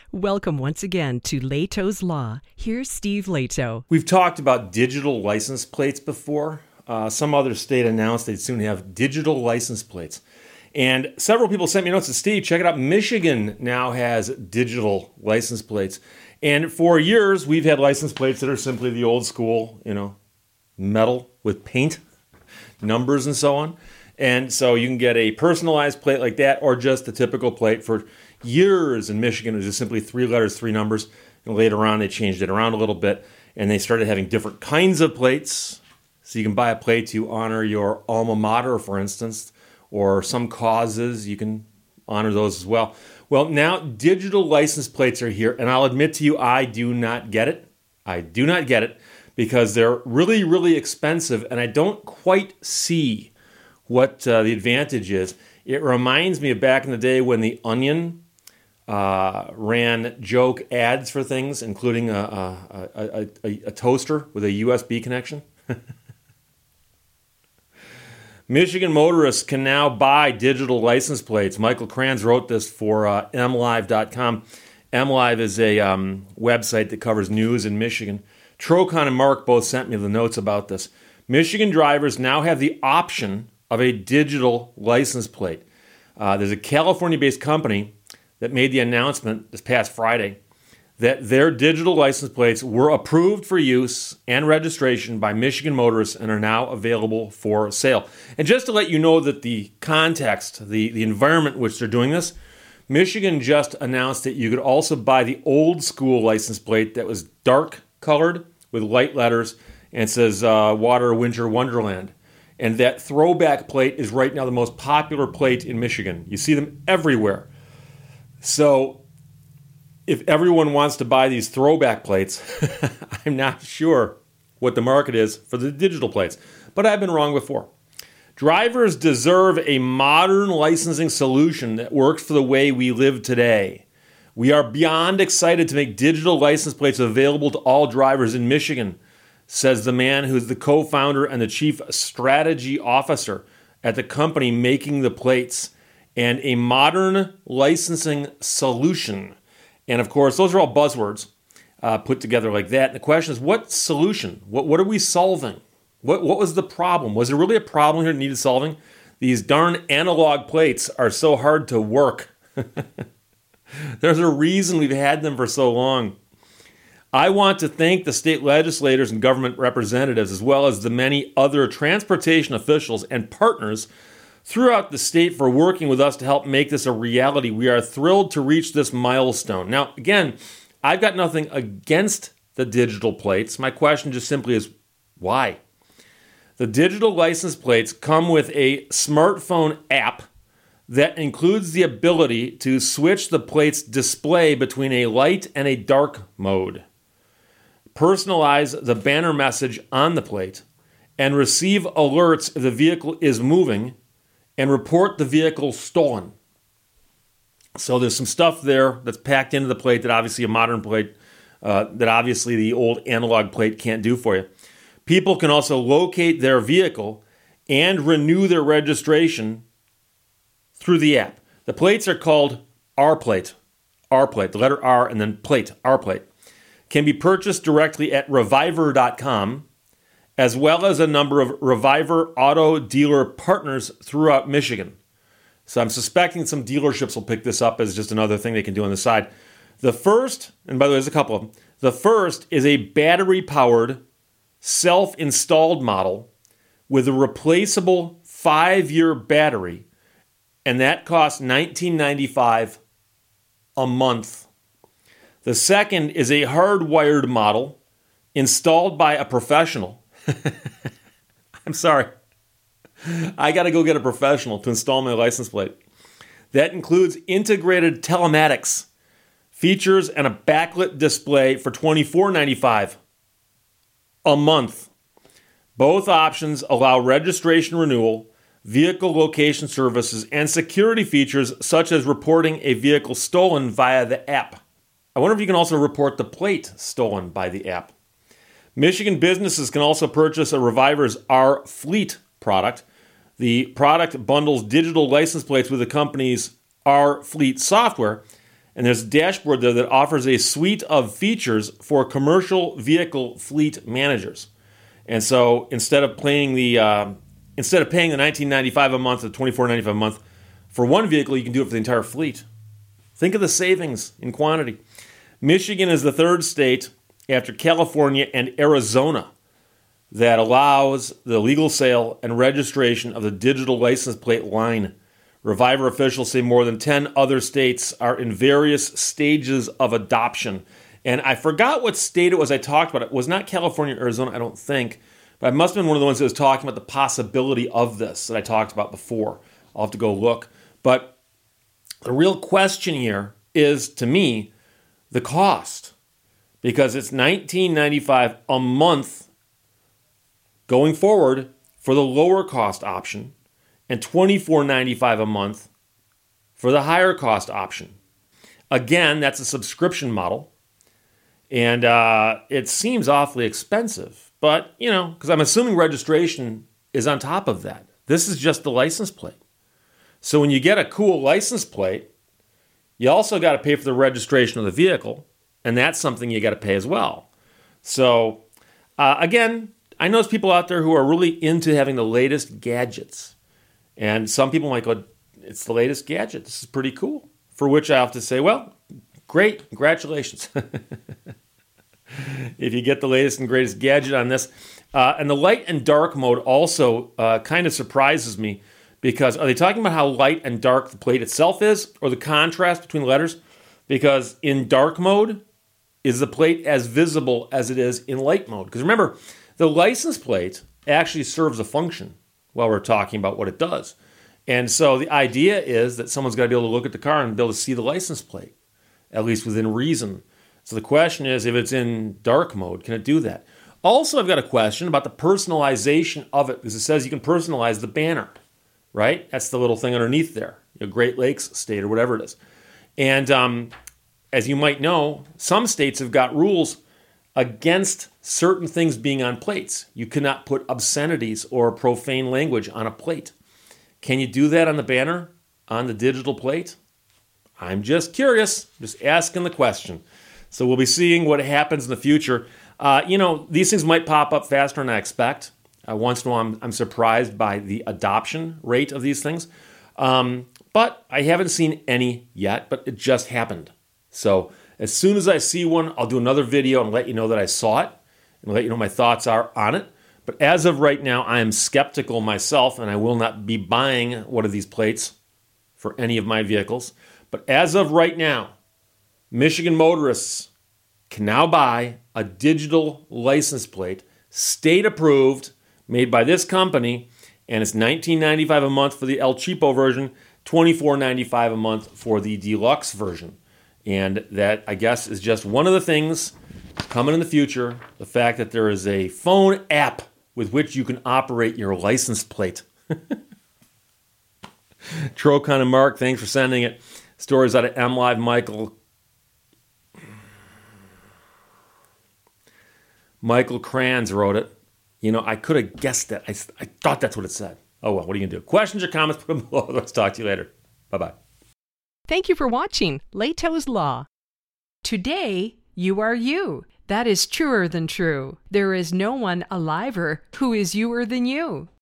Welcome once again to Leto's Law. Here's Steve Leto. We've talked about digital license plates before. Some other state announced they'd soon have digital license plates. And several people sent me notes and Steve, check it out. Michigan now has digital license plates. And for years, we've had license plates that are simply the old school, metal with paint, numbers and so on. And so you can get a personalized plate like that or just the typical plate. For years in Michigan, it was just simply 3 letters, 3 numbers. And later on, they changed it around a little bit. And they started having different kinds of plates. So you can buy a plate to honor your alma mater, for instance, or some causes. You can honor those as well. Well, now digital license plates are here. And I'll admit to you, I do not get it. I do not get it because they're really, really expensive. And I don't quite see what the advantage is. It reminds me of back in the day when The Onion ran joke ads for things, including a toaster with a USB connection. Michigan motorists can now buy digital license plates. Michael Kranz wrote this for MLive.com. MLive is a website that covers news in Michigan. Trocon and Mark both sent me the notes about this. Michigan drivers now have the option of a digital license plate. There's a California-based company that made the announcement this past Friday that their digital license plates were approved for use and registration by Michigan motorists and are now available for sale. And just to let you know that the context, the environment in which they're doing this, Michigan just announced that you could also buy the old school license plate that was dark colored with light letters and says Water Winter Wonderland. And that throwback plate is right now the most popular plate in Michigan. You see them everywhere. So if everyone wants to buy these throwback plates, I'm not sure what the market is for the digital plates. But I've been wrong before. Drivers deserve a modern licensing solution that works for the way we live today. We are beyond excited to make digital license plates available to all drivers in Michigan, says the man who's the co-founder and the chief strategy officer at the company making the plates, and a modern licensing solution. And of course, those are all buzzwords put together like that. And the question is, what solution? What are we solving? What was the problem? Was there really a problem here that needed solving? These darn analog plates are so hard to work. There's a reason we've had them for so long. I want to thank the state legislators and government representatives, as well as the many other transportation officials and partners throughout the state for working with us to help make this a reality. We are thrilled to reach this milestone. Now, again, I've got nothing against the digital plates. My question just simply is, why? The digital license plates come with a smartphone app that includes the ability to switch the plate's display between a light and a dark mode, personalize the banner message on the plate, and receive alerts if the vehicle is moving, and report the vehicle stolen. So there's some stuff there that's packed into the plate that obviously a modern plate, that obviously the old analog plate can't do for you. People can also locate their vehicle and renew their registration through the app. The plates are called R-Plate, the letter R and then plate, R-Plate. Can be purchased directly at Reviver.com, as well as a number of Reviver auto dealer partners throughout Michigan. So I'm suspecting some dealerships will pick this up as just another thing they can do on the side. The first, and by the way, there's a couple of them. The first is a battery-powered, self-installed model with a replaceable 5-year battery, and that costs $19.95 a month. The second is a hardwired model installed by a professional. I'm sorry. I got to go get a professional to install my license plate. That includes integrated telematics, features, and a backlit display for $24.95 a month. Both options allow registration renewal, vehicle location services, and security features such as reporting a vehicle stolen via the app. I wonder if you can also report the plate stolen by the app. Michigan businesses can also purchase a Reviver's R-Fleet product. The product bundles digital license plates with the company's R-Fleet software And there's a dashboard there that offers a suite of features for commercial vehicle fleet managers. And so instead of paying the $19.95 a month or $24.95 a month for one vehicle, you can do it for the entire fleet. Think of the savings in quantity. Michigan is the third state after California and Arizona that allows the legal sale and registration of the digital license plate line. Reviver officials say more than 10 other states are in various stages of adoption. And I forgot what state it was I talked about. It was not California or Arizona, I don't think. But I must have been one of the ones that was talking about the possibility of this that I talked about before. I'll have to go look. But the real question here is, to me, the cost. Because it's $19.95 a month going forward for the lower cost option and $24.95 a month for the higher cost option. Again, that's a subscription model. And it seems awfully expensive. But, because I'm assuming registration is on top of that. This is just the license plate. So when you get a cool license plate, you also got to pay for the registration of the vehicle. And that's something you got to pay as well. So, again, I know there's people out there who are really into having the latest gadgets. And some people might go, it's the latest gadget. This is pretty cool. For which I have to say, well, great. Congratulations. If you get the latest and greatest gadget on this. And the light and dark mode also kind of surprises me, because are they talking about how light and dark the plate itself is, or the contrast between the letters? Because in dark mode, is the plate as visible as it is in light mode? Because remember, the license plate actually serves a function while we're talking about what it does. And so the idea is that someone's got to be able to look at the car and be able to see the license plate, at least within reason. So the question is, if it's in dark mode, can it do that? Also, I've got a question about the personalization of it, because it says you can personalize the banner, right? That's the little thing underneath there, Great Lakes State or whatever it is. And as you might know, some states have got rules against certain things being on plates. You cannot put obscenities or profane language on a plate. Can you do that on the banner, on the digital plate? I'm just curious, just asking the question. So we'll be seeing what happens in the future. These things might pop up faster than I expect. Once in a while, I'm surprised by the adoption rate of these things. But I haven't seen any yet, but it just happened. So as soon as I see one, I'll do another video and let you know that I saw it and let you know what my thoughts are on it. But as of right now, I am skeptical myself, and I will not be buying one of these plates for any of my vehicles. But as of right now, Michigan motorists can now buy a digital license plate, state approved, made by this company, and it's $19.95 a month for the El Cheapo version, $24.95 a month for the deluxe version. And that, I guess, is just one of the things coming in the future, the fact that there is a phone app with which you can operate your license plate. Trocon and Mark, thanks for sending it. Stories out of MLive. Michael Kranz wrote it. I could have guessed that. I thought that's what it said. Oh, well, what are you going to do? Questions or comments, put them below. Let's talk to you later. Bye-bye. Thank you for watching Lehto's Law. Today, you are you. That is truer than true. There is no one aliver who is youer than you.